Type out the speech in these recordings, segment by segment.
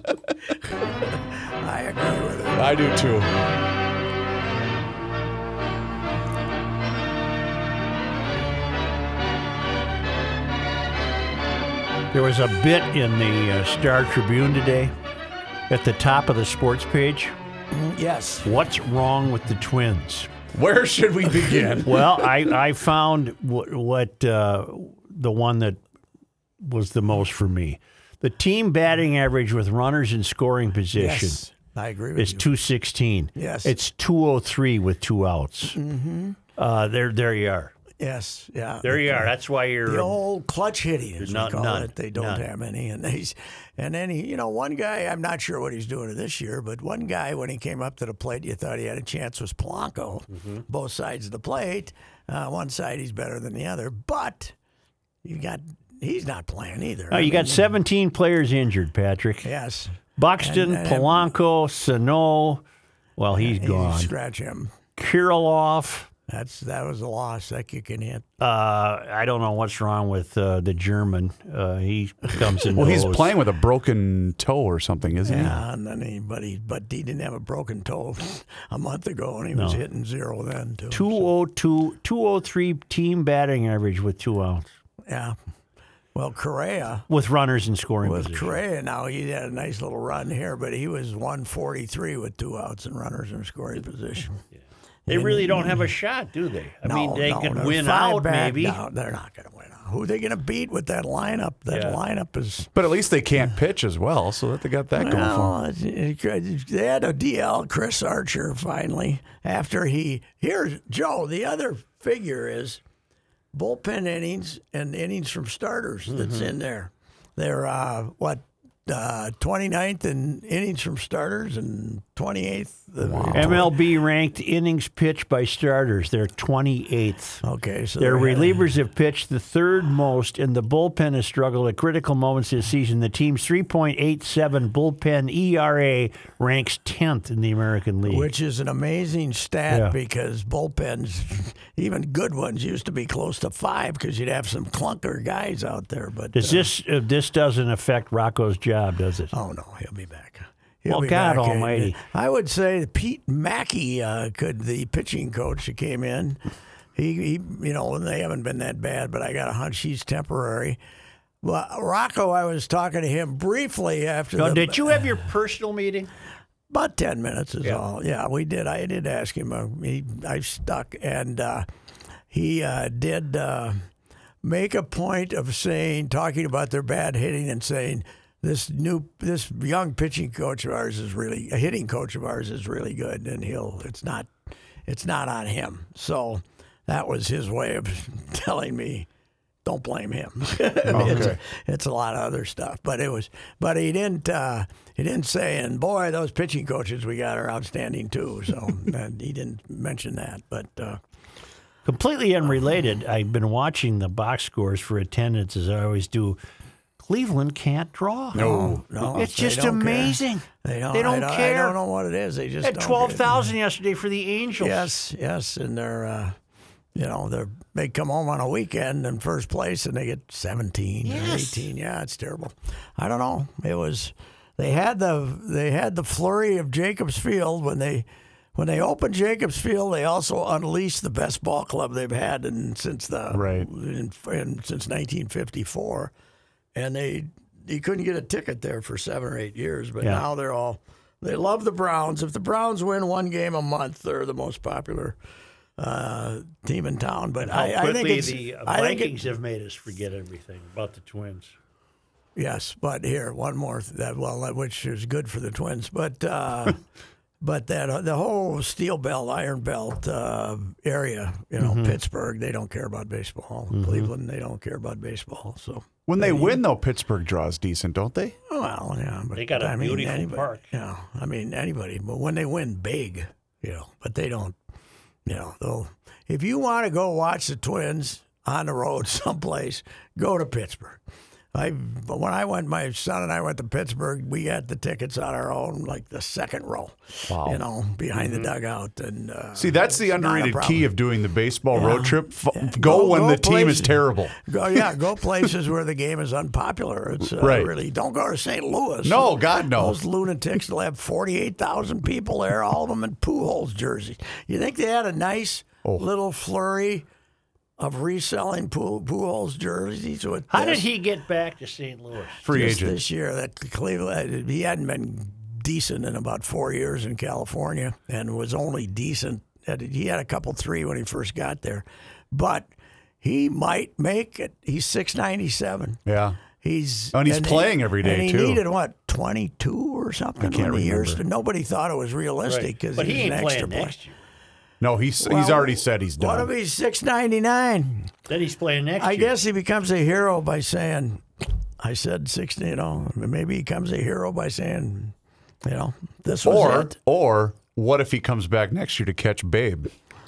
I agree with it. I do too. There was a bit in the Star Tribune today at the top of the sports page. Yes. What's wrong with the Twins? Where should we begin? Well, I found what the one that was the most for me. The team batting average with runners in scoring position Yes. I agree with is you. 216. Yes. It's 203 with 2 outs. Mm-hmm. There you are. Yes. Yeah. There you are. That's why you're. The old clutch hitting, as we call none. it. They don't have any. And then, one guy, I'm not sure what he's doing this year, but one guy, when he came up to the plate, you thought he had a chance, was Polanco. Mm-hmm. Both sides of the plate. One side, he's better than the other. But he's not playing either. Oh, you got 17 players injured, Patrick. Yes. Buxton, And- Polanco, Sano. Well, he's gone. Scratch him. Kirilloff. That was a loss that you can hit. I don't know what's wrong with the German. He comes in. Well, he's goes. playing with a broken toe or something, isn't he? Yeah, and then but he didn't have a broken toe a month ago, and he was hitting zero then too. 203 team batting average with 2 outs. Yeah. Well, Correa. With runners in scoring With position. Correa now, he had a nice little run here, but he was 143 with 2 outs and runners in scoring position. They really don't have a shot, do they? I mean, they could they're win 5 out, back. maybe. No, they're not going to win out. Who are they going to beat with that lineup? That lineup is. But at least they can't pitch as well, so that they got that going for them. They had a DL, Chris Archer, finally. After here's Joe. The other figure is bullpen innings and innings from starters that's in there. They're 29th in innings from starters and 28th. MLB ranked innings pitched by starters. They're 28th. Okay, so Their they're- relievers have pitched the third most, and the bullpen has struggled at critical moments this season. The team's 3.87 bullpen ERA ranks 10th in the American League. Which is an amazing stat Yeah. because bullpens, even good ones, used to be close to 5 because you'd have some clunker guys out there. But Does this doesn't affect Rocco's job, does it? Oh no, he'll be back. Well, God almighty. I would say that Pete Mackey the pitching coach that came in. He they haven't been that bad, but I got a hunch he's temporary. Well, Rocco, I was talking to him briefly after. So did you have your personal meeting? About 10 minutes is all. Yeah, we did. I did ask him. I stuck, and he did make a point of talking about their bad hitting and saying this young pitching coach of ours is really a hitting coach of ours is really good, and it's not on him. So that was his way of telling me, don't blame him. It's a lot of other stuff, but he didn't say, and boy, those pitching coaches we got are outstanding too. So and he didn't mention that, but. Completely unrelated, I've been watching the box scores for attendance as I always do. Cleveland can't draw. No, It's they just don't care. Amazing. They don't care. I don't know what it is. They just At don't 12,000 yesterday for the Angels. Yes, and they're they come home on a weekend in first place and they get 17 or 18. Yeah, it's terrible. I don't know. They had the flurry of Jacobs Field when they opened Jacobs Field. They also unleashed the best ball club they've had since 1954. And you couldn't get a ticket there for 7 or 8 years, but now they love the Browns. If the Browns win one game a month, they're the most popular team in town. But I think the Vikings have made us forget everything about the Twins. Yes, but here one more which is good for the Twins, but but that the whole Steel Belt, Iron Belt area, Pittsburgh, they don't care about baseball. Cleveland, they don't care about baseball. So When they win, though, Pittsburgh draws decent, don't they? well, yeah, but They got a beautiful anybody, park. Yeah, I mean anybody, but when they win big, but they don't, though. If you want to go watch the Twins on the road someplace, go to Pittsburgh. When I went, my son and I went to Pittsburgh. We got the tickets on our own, like the second row. Wow. Behind the dugout. And see, that's the underrated key of doing the baseball road trip. Go when the team places. is terrible. Go places where the game is unpopular. It's Right. Really, don't go to St. Louis. No, God, no. Those lunatics will have 48,000 people there, all of them in Pujols jerseys. You think they had a nice little flurry of reselling Pujols jerseys? How did he get back to St. Louis? Free Just agent. this year? That Cleveland, he hadn't been decent in about 4 years in California, and was only decent. He had a couple three when he first got there, but he might make it. He's 697. Yeah. He's playing every day, and he too. needed what, 22 or something? I can't when he remember. Nobody thought it was realistic because But he he's ain't an extra playing player. next year. No, he's Well, already said he's done. What if he's 699? Then he's playing next I year. guess he becomes a hero by saying, I said 60, maybe he becomes a hero by saying, this was it. Or what if he comes back next year to catch Babe?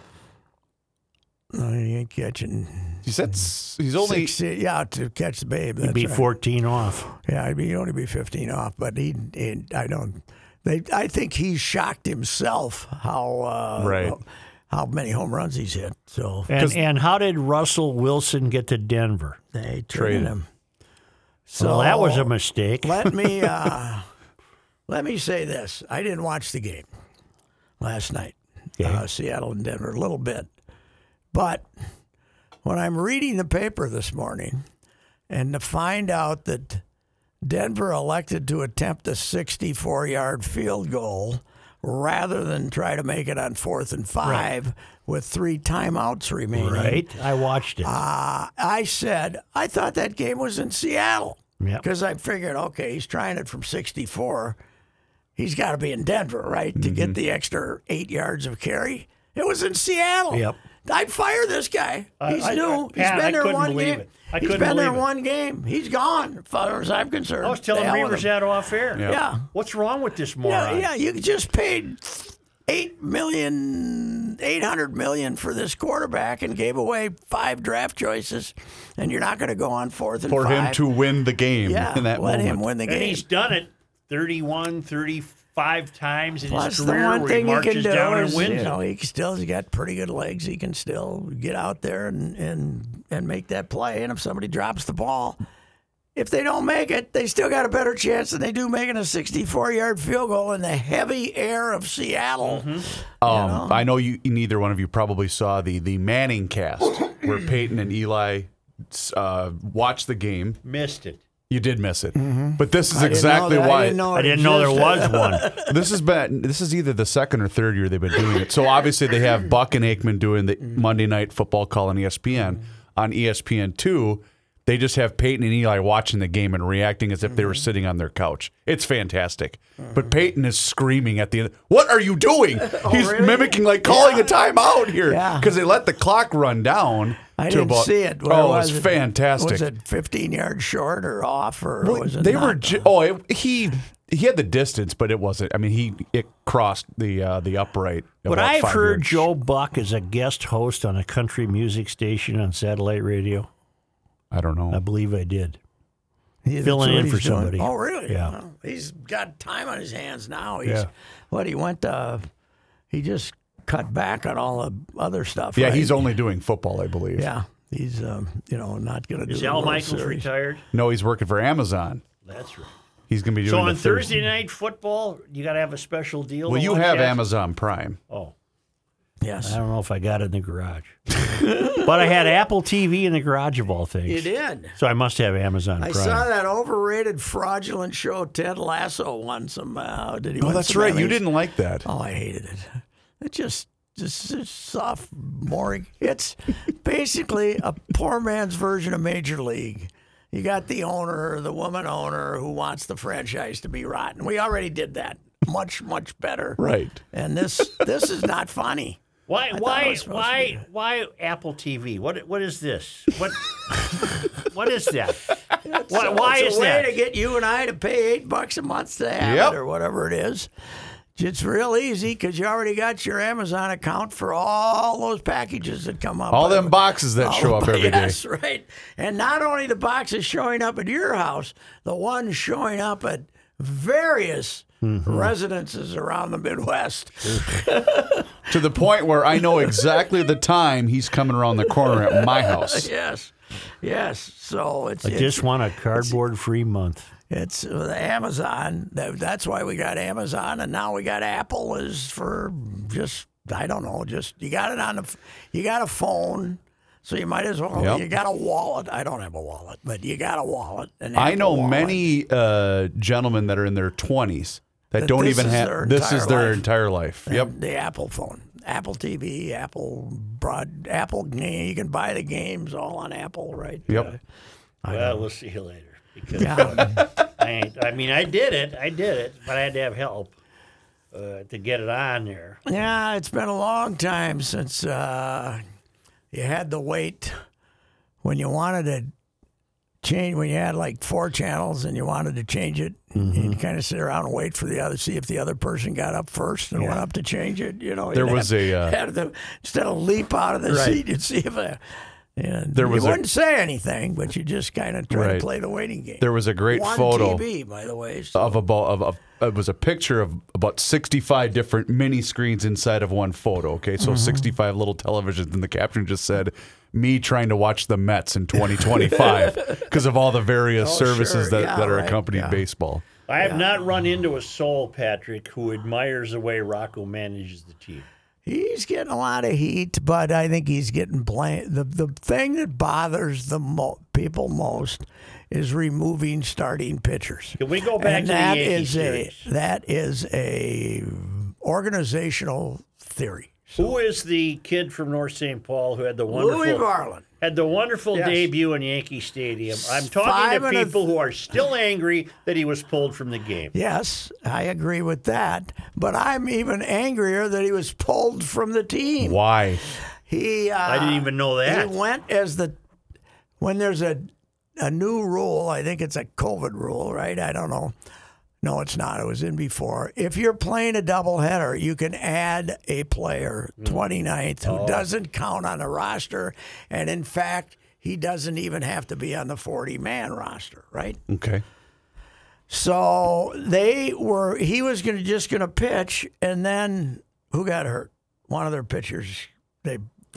No, he ain't catching. He said he's only. To catch the Babe. He'd That's be right. 14 off. Yeah, he'd only be 15 off, but I think he shocked himself how many home runs he's hit. So And how did Russell Wilson get to Denver? they Traded. traded him. So Well, that was a mistake. let me say this: I didn't watch the game last night, Seattle and Denver, a little bit, but when I'm reading the paper this morning, and to find out that Denver elected to attempt a 64-yard field goal rather than try to make it on 4th and 5 with 3 timeouts remaining. Right? I watched it. I said, I thought that game was in Seattle. Yep. Because I figured, okay, he's trying it from 64. He's got to be in Denver, right, to get the extra 8 yards of carry. It was in Seattle. Yep. I'd fire this guy. He's new. He's Pat, been there couldn't one believe game. it. I He's couldn't been there believe it. one game. He's gone, as far as I'm concerned. I was telling The hell with Reavers him. that off air. Yeah. What's wrong with this moron? Yeah, you just paid $800 million for this quarterback and gave away 5 draft choices, and you're not going to go on 4th and 5. For him to win the game yeah, in that let moment. him win the And game. he's done it 31, 35 times in Plus, his the career one where thing he he can marches do down is, and wins it. he's got pretty good legs. He can still get out there and make that play. And if somebody drops the ball, if they don't make it, they still got a better chance than they do making a 64-yard field goal in the heavy air of Seattle. I know neither one of you probably saw the Manning cast where Peyton and Eli watched the game. Missed it. You did miss it, but this is I didn't exactly know that. why. I didn't know there was one. This is either the second or third year they've been doing it. So obviously they have Buck and Aikman doing the Monday Night Football call on ESPN. On ESPN2, they just have Peyton and Eli watching the game and reacting as if they were sitting on their couch. It's fantastic. But Peyton is screaming at the end, "What are you doing?" He's really? mimicking, like calling a timeout here Yeah. because they let the clock run down. I to didn't about, see it. Where Oh, was it was fantastic. Was it 15 yards short or off, or was it They not? were. He had the distance, but it wasn't. I mean, it crossed the upright. But about I've 5 heard yards. Joe Buck as a guest host on a country music station on satellite radio. I don't know. I believe I did. That's filling what in he's for doing. somebody. Oh, really? Yeah. Well, he's got time on his hands now. Yeah. He went. He just cut back on all the other stuff. Yeah, right? he's only doing football, I believe. Yeah, he's not going to do. Is the Al World Michaels Series. retired? No, he's working for Amazon. That's right. He's going to be So doing on the Thursday night football, you got to have a special deal. Well, to you watch have that? Amazon Prime. Oh, Yes, I don't know if I got it in the garage, but I had Apple TV in the garage of all things. you did. So I must have Amazon I Prime. saw that overrated, fraudulent show. Ted Lasso won some. Did he? Oh, win that's some right. You Emmys? didn't like that. Oh, I hated it. It just soft, boring. It's basically a poor man's version of Major League. You got the owner, the woman owner, who wants the franchise to be rotten. We already did that much, much better. Right. And this is not funny. Why? thought it Why? was supposed to Why? be. Why Apple TV? What is this? What? What is that? Why It's is a way that? to get you and I to pay $8 a month to have Yep. it or whatever it is. It's real easy because you already got your Amazon account for all those packages that come up. All them boxes that show up every day. Yes, right. And not only the boxes showing up at your house, the ones showing up at various residences around the Midwest. To the point where I know exactly the time he's coming around the corner at my house. Yes. So I just want a cardboard-free month. It's Amazon. That's why we got Amazon, and now we got Apple. Is for just I don't know. Just you got it on you got a phone, so you might as well. Yep. You got a wallet. I don't have a wallet, but you got a wallet. I know wallet. many gentlemen that are in their 20s that don't this even is have. their This is entire their life. entire life. Yep. The Apple phone, Apple TV, Apple game. You can buy the games all on Apple, right? Yep. Well, we'll see you later. Because Yeah. I did it, but I had to have help to get it on there. Yeah, it's been a long time since you had to wait when you wanted to change. When you had like 4 channels and you wanted to change it, you'd kind of sit around and wait for see if the other person got up first and went up to change it. You know, There you'd was had to, instead of leap out of the seat, you'd see if and There was you wouldn't say anything, but you just kind of try Right. to play the waiting game. There was a great One photo TV, by the way. of it was a picture of about 65 different mini screens inside of one photo. Okay, so 65 little televisions, and the caption just said, "Me trying to watch the Mets in 2025" because of all the various services sure. that are Right. accompanied baseball. I have not run into a soul, Patrick, who admires the way Rocco manages the team. He's getting a lot of heat, but I think he's getting blamed. The thing that bothers the people most is removing starting pitchers. Can we go back And to the that Yankee is series? that is a organizational theory. Who is the kid from North St. Paul who had the wonderful Louis Varland. Yes. debut in Yankee Stadium? I'm talking to people who are still angry that he was pulled from the game. Yes, I agree with that, but I'm even angrier that he was pulled from the team. Why? I didn't even know that. He went when there's a new rule. I think it's a COVID rule, right? I don't know. No, it's not. It was in before. If you're playing a doubleheader, you can add a player, 29th, who doesn't count on the roster, and in fact, he doesn't even have to be on the 40-man roster, right? Okay. So he was just going to pitch, and then who got hurt? One of their pitchers. They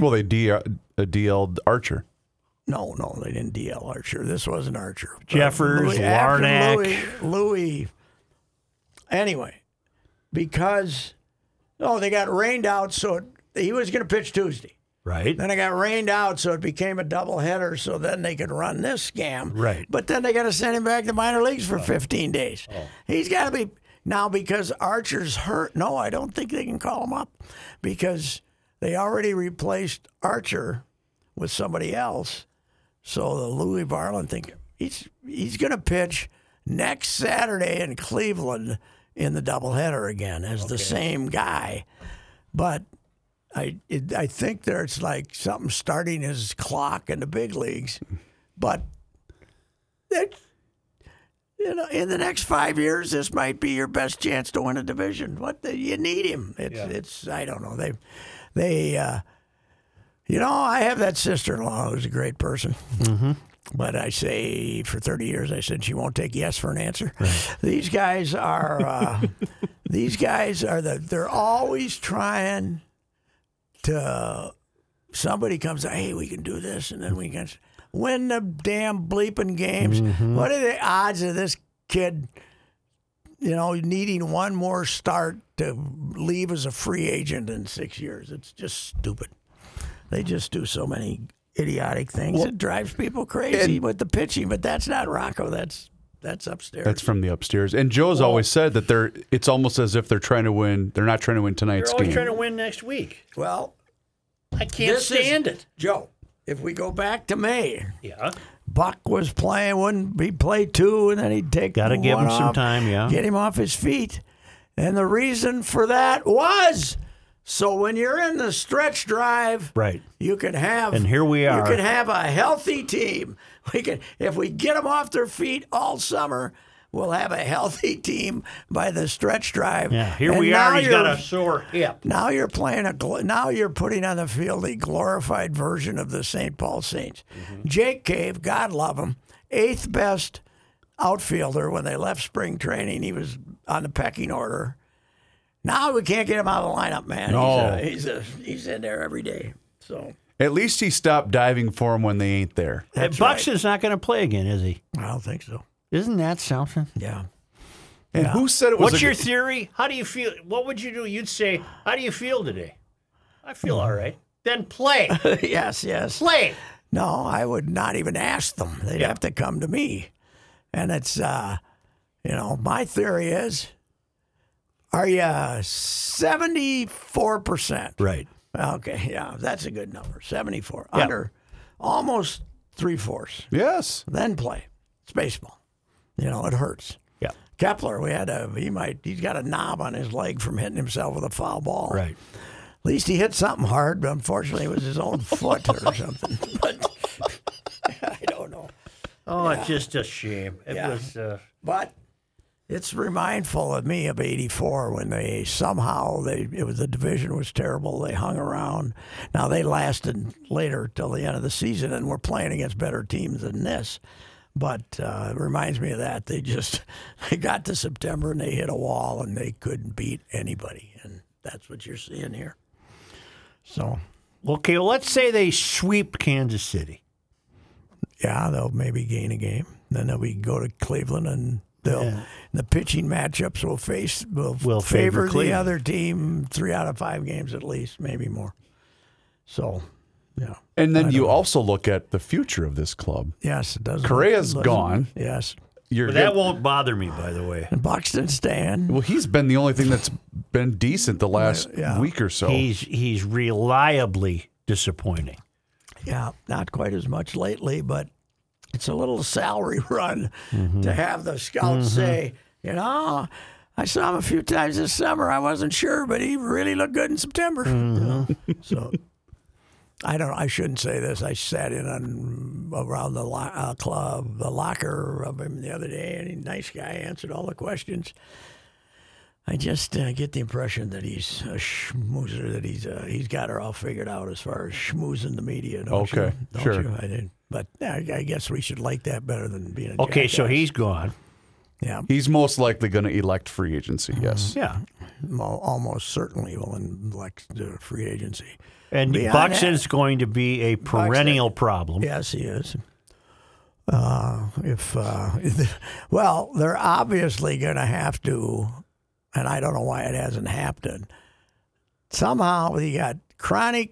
DL'd Archer. No, they didn't DL Archer. This wasn't Archer. Jeffers, After Larnack. Louis. Anyway, because they got rained out, so he was going to pitch Tuesday. Right. Then it got rained out, so it became a doubleheader, so then they could run this scam. Right. But then they got to send him back to minor leagues for 15 days. He's got to be now because Archer's hurt. No, I don't think they can call him up because they already replaced Archer with somebody else. So the Louis Varland thing, he's going to pitch next Saturday in Cleveland in the doubleheader again as the same guy. But I think there's like something starting his clock in the big leagues. But in the next 5 years, this might be your best chance to win a division. You need him. It's I don't know. I have that sister-in-law who's a great person. Mm-hmm. But I say for 30 years, I said she won't take yes for an answer. Right. These guys are they're always trying to. Somebody comes, hey, we can do this, and then we can win the damn bleeping games. Mm-hmm. What are the odds of this kid, needing one more start to leave as a free agent in 6 years? It's just stupid. They just do so many idiotic things. It drives people crazy with the pitching, but that's not Rocco. That's upstairs. That's from the upstairs. And Joe's always said that it's almost as if they're trying to win. They're not trying to win tonight's They're always game. trying to win next week. Well, I can't stand it. Joe, if we go back to May, Yeah. Buck was playing, wouldn't he play 2, and then he'd take Gotta give one him some off, time, yeah. get him off his feet. And the reason for that was so when you're in the stretch drive, Right. you can have, And here we are. You can have a healthy team. If we get them off their feet all summer, we'll have a healthy team by the stretch drive. Yeah, here And we now are. He's you're- got a sore hip. Now you're playing now you're putting on the field a glorified version of the St. Paul Saints. Jake Cave, God love him, 8th best outfielder when they left spring training. He was on the pecking order. Now we can't get him out of the lineup, man. No. He's in there every day. So At least he stopped diving for them when they ain't there. that's Buxton's not going to play again, is he? right. I don't think so. Isn't that something? Yeah. And who said it was What's a- your theory? How do you feel? What would you do? You'd say, "How do you feel today?" I feel all right. Then play. yes. Play. No, I would not even ask them. They'd have to come to me. And it's, my theory is, are you 74%? Right. Okay, yeah, that's a good number. 74. Under almost 3/4. Yes. Then play. It's baseball. It hurts. Yeah. Kepler, he's got a knob on his leg from hitting himself with a foul ball. Right. At least he hit something hard, but unfortunately it was his own foot or something. But I don't know. Oh, it's just a shame. It Yeah. was. But it's remindful of me of '84 when they somehow the division was terrible. They hung around. Now they lasted later till the end of the season, and we're playing against better teams than this. But it reminds me of that. They got to September and they hit a wall and they couldn't beat anybody, and that's what you're seeing here. So Okay, well, let's say they sweep Kansas City. yeah, they'll maybe gain a game. Then they'll go to Cleveland and. The pitching matchups will favor the Cleveland. other team 3 out of 5 games at least, maybe more. So, yeah. And then you also look at the future of this club. Yes, it does. Correa's gone. Yes. You're But that good- won't bother me, by the way. And Buxton staying. Well, he's been the only thing that's been decent the last Yeah. week or so. He's reliably disappointing. Yeah, not quite as much lately, but it's a little salary run to have the scouts say, I saw him a few times this summer. I wasn't sure, but he really looked good in September. So I shouldn't say this. I sat in around the club, the locker of him the other day, and he's a nice guy, answered all the questions. I just get the impression that he's a schmoozer, that he's got her all figured out as far as schmoozing the media. Don't you? Okay, Don't sure. you? I didn't, but I guess we should like that better than being a Okay, so jackass. he's gone. Yeah, He's most likely going to elect free agency, yes. Yeah. almost certainly will elect the free agency. And Beyond Buxton's going to be a perennial problem. Yes, he is. Well, they're obviously going to have to, and I don't know why it hasn't happened. Somehow he got chronic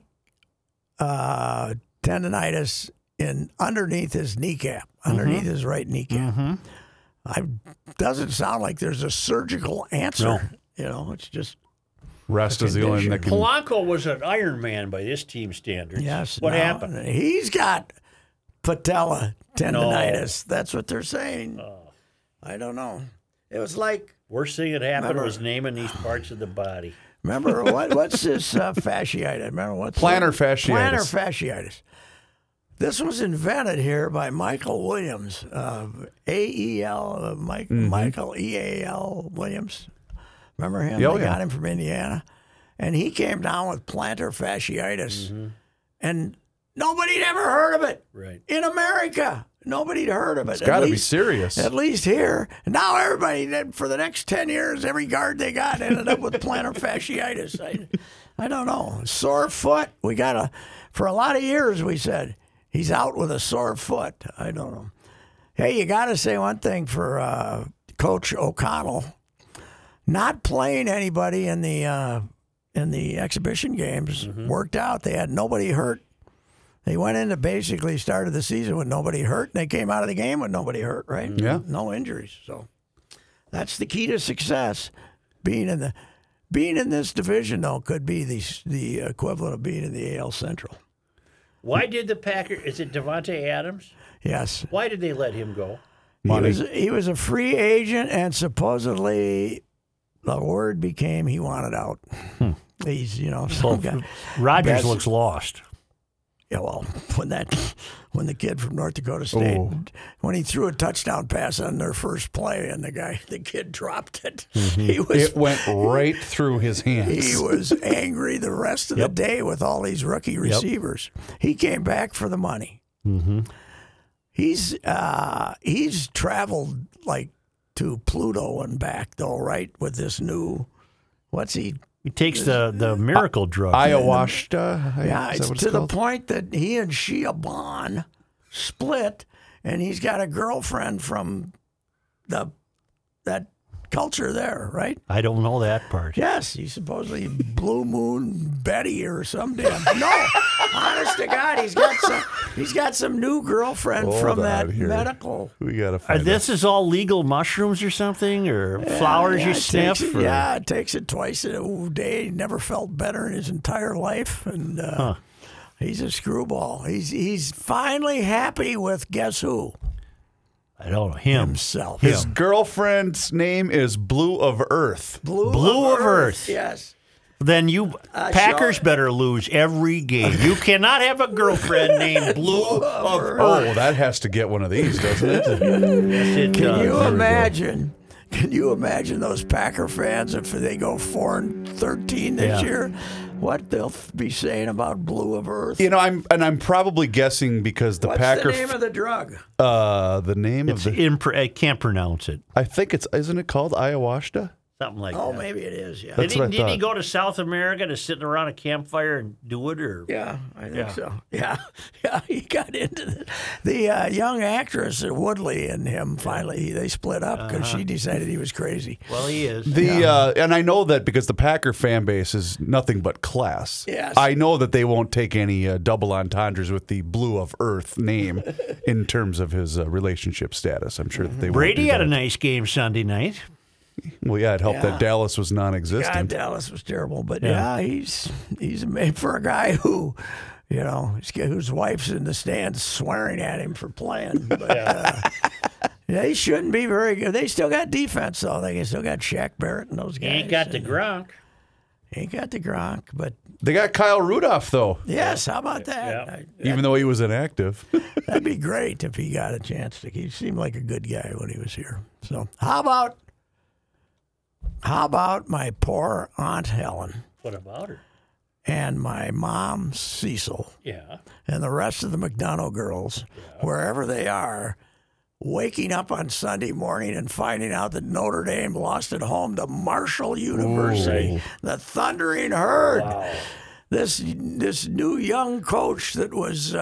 tendonitis underneath his kneecap, underneath his right kneecap. Doesn't sound like there's a surgical answer. It's just Rest is the only thing that can. Polanco was an Iron Man by this team standards. yes. What now, happened? He's got patella tendonitis. That's what they're saying. I don't know. It was like. Worst thing that happened Remember- was naming these parts of the body. Remember what's this fasciitis? Remember what's Plantar fasciitis. Plantar fasciitis. This was invented here by Michael Williams, AEL, Michael EAL Williams. Remember him? Yeah, oh, They yeah. got him from Indiana, and he came down with plantar fasciitis, and nobody'd ever heard of it Right. in America. Nobody'd heard of it. It's got to be serious. At least here. And now everybody, for the next 10 years, every guard they got ended up with plantar fasciitis. I don't know. Sore foot. For a lot of years, we said, he's out with a sore foot. I don't know. Hey, you got to say one thing for Coach O'Connell. Not playing anybody in the exhibition games worked out. They had nobody hurt. They went into basically started the season with nobody hurt, and they came out of the game with nobody hurt, right? Yeah. No injuries. So that's the key to success. Being in this division, though, could be the equivalent of being in the AL Central. Why did the Packers? Is it Devontae Adams? Yes. Why did they let him go? Money. He was a free agent, and supposedly the word became he wanted out. He's, some guy. Rodgers That's- looks lost. Yeah, well, when the kid from North Dakota State, when he threw a touchdown pass on their first play, and the kid dropped it, It went right through his hands. he was angry the rest of the day with all these rookie receivers. He came back for the money. He's traveled like to Pluto and back though, right? With this new, what's he? He takes the miracle drug. Ayahuasca. Yeah, Is it's that what to the called? point that he and Shia Bond split, and he's got a girlfriend from that culture there, right? I don't know that part. Yes, he's supposedly Blue Moon Betty or some damn. No, honest to God, he's got some new girlfriend Hold from on that here. medical. We gotta find This is all legal mushrooms or something, or flowers Yeah, you it sniff? takes it- or- yeah, it takes it twice a day. He never felt better in his entire life, and he's a screwball. He's finally happy with guess who? I don't know. Him. Himself. His girlfriend's name is Blue of Earth. Blue of Earth. Yes. Then you Packers better lose every game. You cannot have a girlfriend named Blue of Earth. Oh, that has to get one of these, doesn't it? Yes, it Can does. you There we go. imagine? Can you imagine those Packer fans if they go 4-13 this Yeah. year? What they'll be saying about Blue of Earth? You know, I'm probably guessing because the What's Packer. the name of the drug? The name It's of the. I can't pronounce it. I think isn't it called ayahuasca? Something like Oh, that. maybe it is. Yeah. That's what I Didn't he thought. go to South America to sit around a campfire and do it? Or Yeah, I think Yeah. so. Yeah, yeah, he got into it. The young actress Woodley and him finally they split up because she decided he was crazy. well, he is. And I know that because the Packer fan base is nothing but class. Yes. I know that they won't take any double entendres with the Blue of Earth name in terms of his relationship status. I'm sure that they won't Brady do had a that. nice game Sunday night. Well, yeah, it helped Yeah. that Dallas was God, non-existent. Dallas was terrible, but Yeah. he's made for a guy who, whose wife's in the stands swearing at him for playing. But they shouldn't be very good. They still got defense though. They still got Shaq Barrett and those He guys. ain't got the Gronk. Ain't got the Gronk, but They got Kyle Rudolph though, yes, how about that? Yeah. even though he was inactive. That'd be great if he got a chance to. He seemed like a good guy when he was here. So how about my poor Aunt Helen What about her? and my mom Cecil Yeah. and the rest of the McDonough girls, wherever they are, waking up on Sunday morning and finding out that Notre Dame lost at home to Marshall University, the Thundering Herd. Wow. This new young coach that was,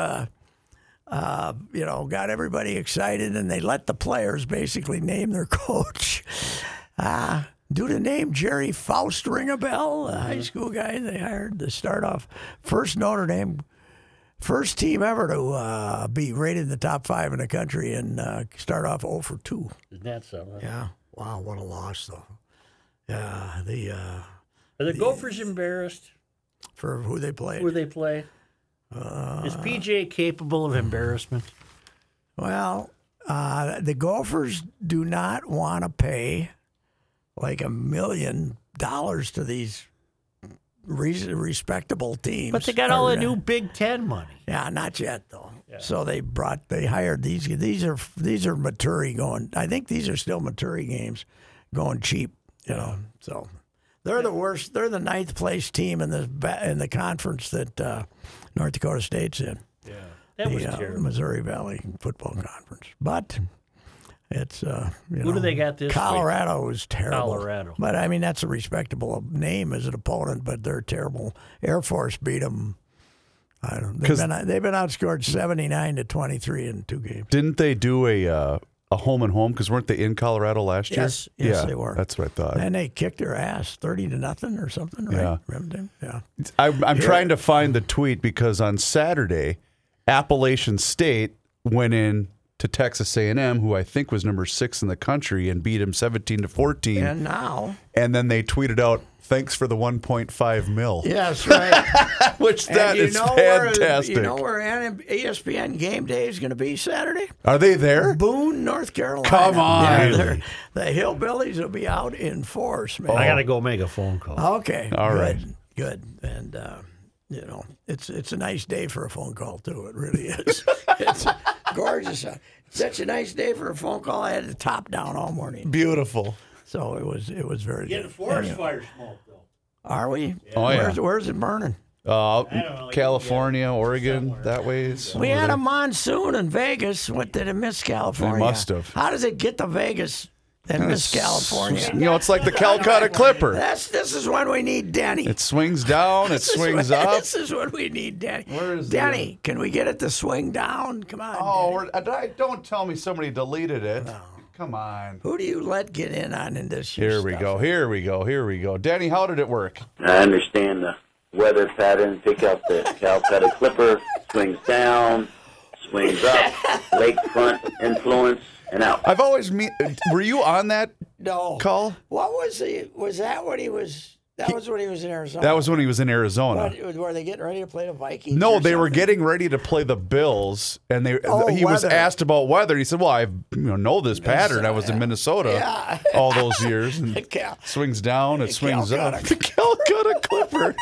got everybody excited, and they let the players basically name their coach. Do the name Jerry Faust ring a bell? A high school guy they hired to start off first Notre Dame. First team ever to be rated in the top 5 in the country and start off 0 for 2. Isn't that something? Yeah. Wow, what a loss, though. Yeah, Are the Gophers embarrassed? for who they played. Who they play? Is PJ capable of embarrassment? Well, the Gophers do not want to pay like $1 million to these respectable teams. But they got all the Or, new Big Ten money. Yeah, not yet though. So they hired these. These are Maturi going. I think these are still Maturi games, going cheap. So they're the worst. They're the 9th place team in the conference that North Dakota State's in. Yeah. That was The terrible. Missouri Valley Football Conference. But it's Who do they got this week? Colorado is terrible. Colorado. But I mean that's a respectable name as an opponent, but they're terrible. Air Force beat them. I don't. They've been outscored 79-23 in 2 games. Didn't they do a home and home? Because weren't they in Colorado last year? Yes, yeah, they were. That's what I thought. And they kicked their ass 30-0 or something, right? Yeah. Remember? Yeah. I'm trying to find the tweet because on Saturday, Appalachian State went in to Texas A&M, who I think was number 6 in the country, and beat him 17-14. And now, And then they tweeted out, "Thanks for the 1.5 mil," yes, right. which that is Where, fantastic. you know where ESPN Game Day is going to be Saturday? Are they there? Boone, North Carolina. Come on. Yeah, the Hillbillies will be out in force, man. I got to go make a phone call. Okay. All good, right. Good. And you know, it's a nice day for a phone call too. It really is. It's gorgeous. Such a nice day for a phone call. I had the top down all morning, Beautiful. so it was very Getting good. forest fire smoke, though. Are we? Oh, yeah. Where's it burning? California, Oregon, that way. We had a monsoon in Vegas. What did it miss California? They must have. How does it get to Vegas and miss California? You know, it's like the Calcutta Clipper. This is when we need Denny. It swings down, it swings up. This is when we need Denny. Where is Denny? Can we get it to swing down? Come on. Oh, don't tell me somebody deleted it. No. Come on. Who do you let get in on in this? Here we go. Danny, how did it work? I understand the weather pattern. Pick up the Calcutta Clipper, swings down, swings up, lakefront influence, and out. I've always were you on that No. call? What was he? Was that when he was? That was when he was in Arizona. That was when he was in Arizona. What, were they getting ready to play the Vikings? No, or they were something? getting ready to play the Bills, and he was weather. asked about weather. He said, "Well, I know this pattern. I was in Minnesota all those years." And swings down, it swings up. The Calcutta Clipper.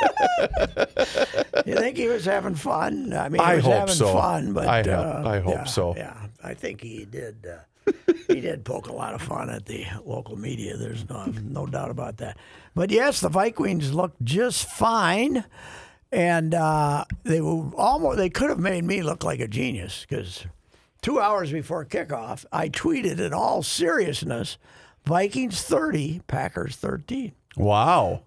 You think he was having fun? I mean, he I was hope having so. fun, but I hope so. Yeah, I think he did. He did poke a lot of fun at the local media. There's no doubt about that. But yes, the Vikings looked just fine, and they could have made me look like a genius because 2 hours before kickoff, I tweeted in all seriousness, Vikings 30, Packers 13. Wow.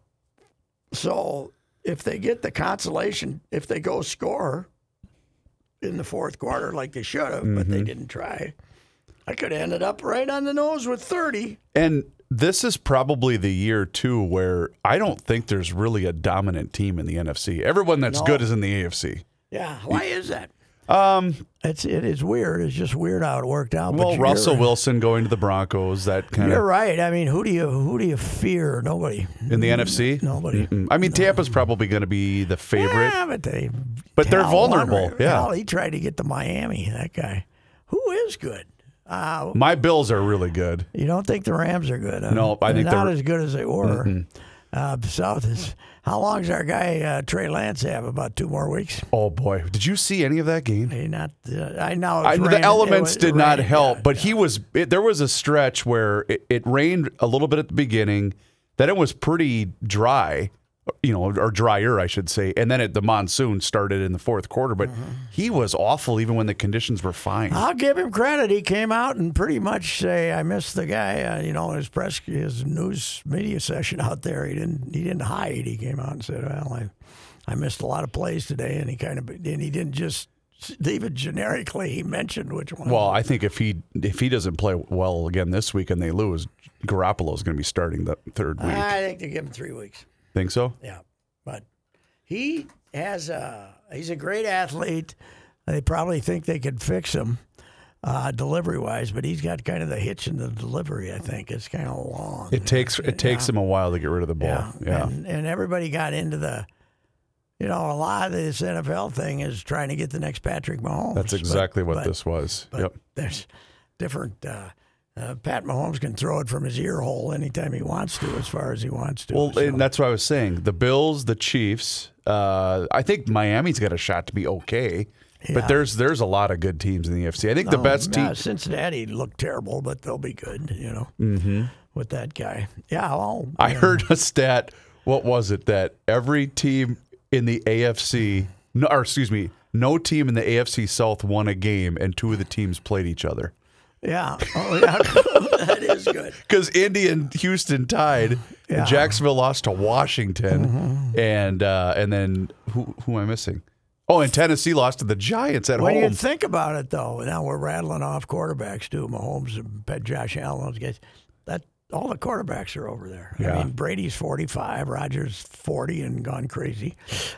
So if they get the consolation, if they go score in the fourth quarter like they should have, but they didn't try, I could have ended up right on the nose with 30. And this is probably the year, too, where I don't think there's really a dominant team in the NFC. Everyone that's good is in the AFC. Yeah. Why is that? It is weird. It's just weird how it worked out. Well, but Russell Wilson going to the Broncos, that kind You're of. right. I mean, who do you fear? Nobody. In the NFC? Nobody. I mean, Tampa's probably going to be the favorite. Yeah, But they're Cal vulnerable, won. yeah. Well, he tried to get to Miami, that guy. Who is good? My Bills are really good. You don't think the Rams are good? Huh? No, I think they're not they're- as good as they were. South is. How long does our guy Trey Lance have? About 2 more weeks. Oh, boy. Did you see any of that game? I know The elements did not help, but he there was a stretch where it rained a little bit at the beginning, then it was pretty dry, or drier, I should say, and then the monsoon started in the fourth quarter, but he was awful even when the conditions were fine. I'll give him credit. He came out and pretty much say, "I missed the guy." His news media session out there. He didn't hide. He came out and said, "Well, I missed a lot of plays today," and he didn't just leave it generically. He mentioned which one. Well, I think if he doesn't play well again this week and they lose, Garoppolo's going to be starting the third week. I think they give him 3 weeks. Think so? Yeah, but he's a great athlete. They probably think they could fix him delivery wise, but he's got kind of the hitch in the delivery. I think it's kind of long. It takes him a while to get rid of the ball. Yeah. And everybody got into the. A lot of this NFL thing is trying to get the next Patrick Mahomes. That's exactly what this was. But Yep. there's different. Pat Mahomes can throw it from his ear hole anytime he wants to, as far as he wants to. Well, so. and that's what I was saying. The Bills, the Chiefs. I think Miami's got a shot to be okay, but there's a lot of good teams in the AFC. I think the best team. Cincinnati looked terrible, but they'll be good. With that guy. Yeah. Well, I heard a stat. What was it that every team in the AFC, no team in the AFC South won a game, and 2 of the teams played each other. Yeah. Oh, yeah. That is good. Because Indy and Houston tied, and Jacksonville lost to Washington, and then who am I missing? Oh, and Tennessee lost to the Giants at When home. you think about it, though, now we're rattling off quarterbacks too. Mahomes and Josh Allen, those guys. All the quarterbacks are over there. Yeah. I mean, Brady's 45, Rodgers 40 and gone crazy.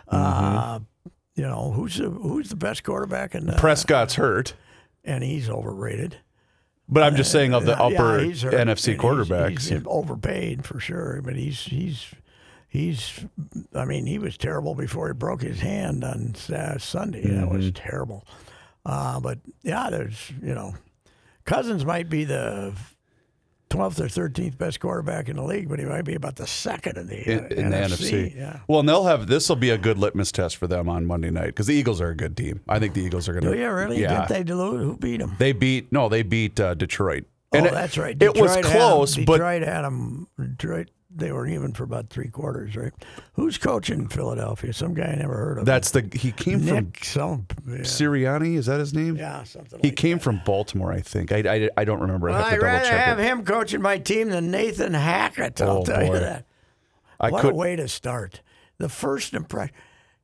Who's the best quarterback in Prescott's hurt. and he's overrated. But I'm just saying of the upper he's hurt. NFC And quarterbacks. he's overpaid for sure. But he's. I mean, he was terrible before he broke his hand on Sunday. That was terrible. But yeah, there's Cousins might be the 12th or 13th best quarterback in the league, but he might be about the second in the in the NFC. Yeah. Well, and this will be a good litmus test for them on Monday night because the Eagles are a good team. I think the Eagles are going to. Do you really? Yeah. Didn't they lose? Who beat them? They beat Detroit. Oh, And that's right. It was close, but Detroit, they were even for about 3 quarters, right? Who's coaching Philadelphia? Some guy I never heard of. he came Nick, from Sirianni. Is that his name? Yeah, something. He came from Baltimore, I think. I don't remember. Well, I have to I'd double rather check have it. him coaching my team than Nathan Hackett. I'll Oh, tell you boy. that. What a way to start. The first impression.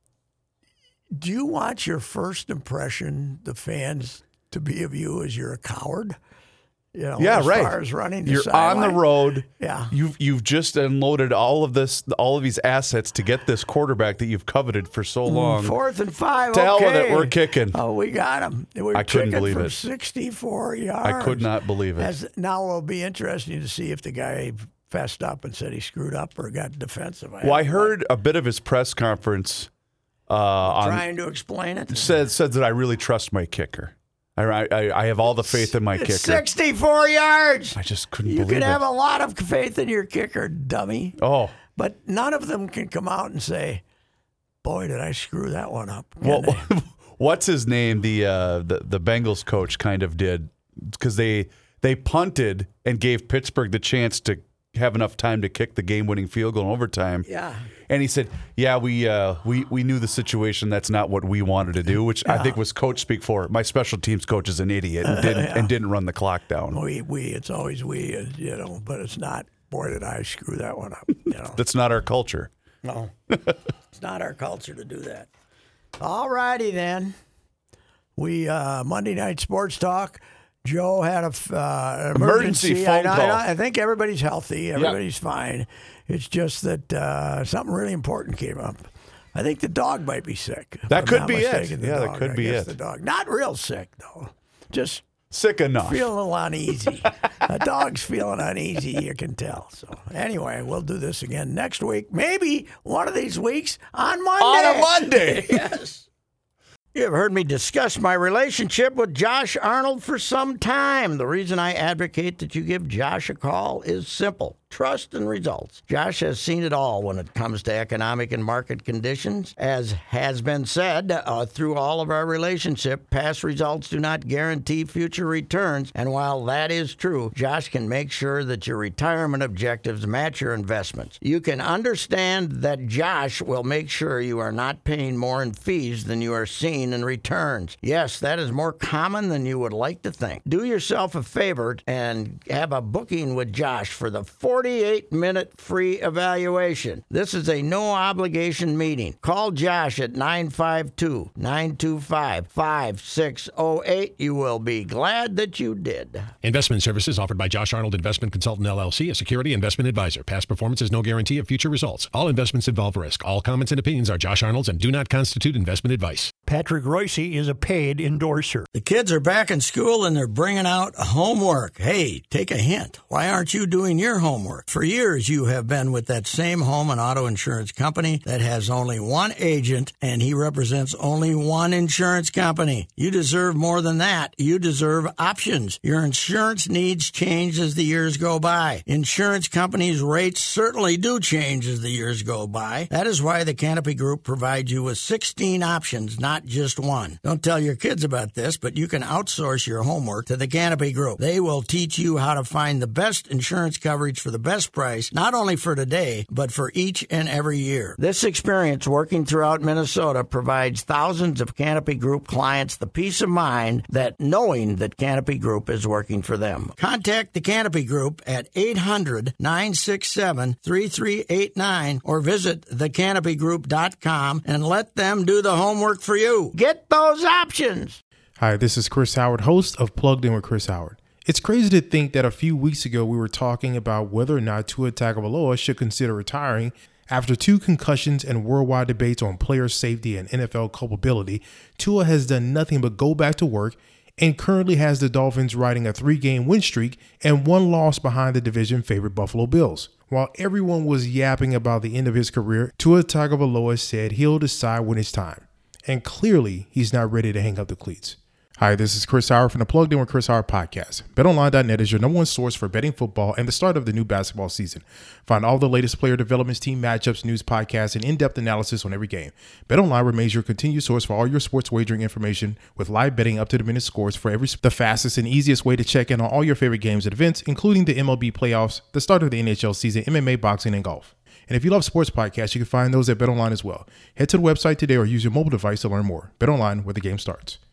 Do you want your first impression, the fans, to be of you as you're a coward? You know, Yeah, as right. far as running the You're sideline? on the road. Yeah. You've just unloaded all of these assets to get this quarterback that you've coveted for so long. 4th and 5. To hell with okay. it, we're kicking. Oh, we got him. We're I couldn't kicking believe from it. 64 yards. I could not believe it. Now it'll be interesting to see if the guy fessed up and said he screwed up or got defensive. Well, I heard a bit of his press conference trying to explain it. said that I really trust my kicker. I have all the faith in my kicker. 64 yards. I just couldn't You believe can it. have a lot of faith in your kicker, dummy. Oh, But none of them can come out and say, boy, did I screw that one up. Can well, they? what's his name? The Bengals coach kind of did because they punted and gave Pittsburgh the chance to have enough time to kick the game-winning field goal in overtime. Yeah. And he said, "Yeah, we knew the situation. That's not what we wanted to do," which I think was coach speak for my special teams coach is an idiot and didn't run the clock down. It's always we, but it's not, boy, did I screw that one up. That's not our culture. No, it's not our culture to do that. All righty then. We Monday Night Sports Talk. Joe had an Emergency phone call. I think everybody's healthy. Everybody's fine. It's just that something really important came up. I think the dog might be sick. if That I'm could not be it. mistaken, the Yeah, that dog. could I be guess it. The dog, not real sick though. Just Sick enough. feeling a little uneasy. A dog's feeling uneasy, you can tell. So anyway, we'll do this again next week. Maybe one of these weeks on Monday. On a Monday. Yes. You have heard me discuss my relationship with Josh Arnold for some time. The reason I advocate that you give Josh a call is simple. Trust and results. Josh has seen it all when it comes to economic and market conditions. As has been said, through all of our relationship, past results do not guarantee future returns. And while that is true, Josh can make sure that your retirement objectives match your investments. You can understand that Josh will make sure you are not paying more in fees than you are seeing in returns. Yes, that is more common than you would like to think. Do yourself a favor and have a booking with Josh for the 48-minute free evaluation. This is a no-obligation meeting. Call Josh at 952-925-5608. You will be glad that you did. Investment services offered by Josh Arnold Investment Consultant LLC, a security investment advisor. Past performance is no guarantee of future results. All investments involve risk. All comments and opinions are Josh Arnold's and do not constitute investment advice. Patrick Royce is a paid endorser. The kids are back in school and they're bringing out homework. Hey, take a hint. Why aren't you doing your homework? For years, you have been with that same home and auto insurance company that has only one agent, and he represents only one insurance company. You deserve more than that. You deserve options. Your insurance needs change as the years go by. Insurance companies' rates certainly do change as the years go by. That is why the Canopy Group provides you with 16 options, not just one. Don't tell your kids about this, but you can outsource your homework to the Canopy Group. They will teach you how to find the best insurance coverage for the best price, not only for today, but for each and every year. This experience working throughout Minnesota provides thousands of Canopy Group clients the peace of mind that knowing that Canopy Group is working for them. Contact the Canopy Group at 800-967-3389 or visit thecanopygroup.com and let them do the homework for you. Get those options. Hi, this is Chris Howard, host of Plugged In with Chris Howard. It's crazy to think that a few weeks ago we were talking about whether or not Tua Tagovailoa should consider retiring. After 2 concussions and worldwide debates on player safety and NFL culpability, Tua has done nothing but go back to work and currently has the Dolphins riding a 3-game win streak and 1 loss behind the division favorite Buffalo Bills. While everyone was yapping about the end of his career, Tua Tagovailoa said he'll decide when it's time. And clearly, he's not ready to hang up the cleats. Hi, this is Chris Howard from the Plugged In with Chris Howard podcast. BetOnline.net is your number one source for betting football and the start of the new basketball season. Find all the latest player developments, team matchups, news, podcasts, and in-depth analysis on every game. BetOnline remains your continued source for all your sports wagering information with live betting, up-to-the-minute scores for the fastest and easiest way to check in on all your favorite games and events, including the MLB playoffs, the start of the NHL season, MMA, boxing, and golf. And if you love sports podcasts, you can find those at BetOnline as well. Head to the website today or use your mobile device to learn more. BetOnline, where the game starts.